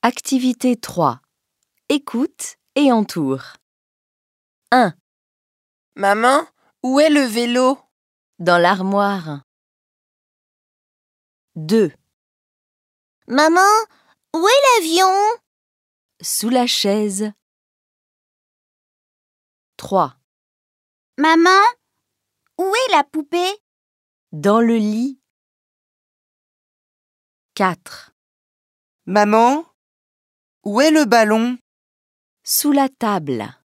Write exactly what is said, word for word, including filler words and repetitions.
Activité trois. Écoute et entoure. un. Maman, où est le vélo? Dans l'armoire. deux. Maman, où est l'avion? Sous la chaise. trois. Maman, où est la poupée? Dans le lit. quatre. Maman, où est le ballon? Sous la table.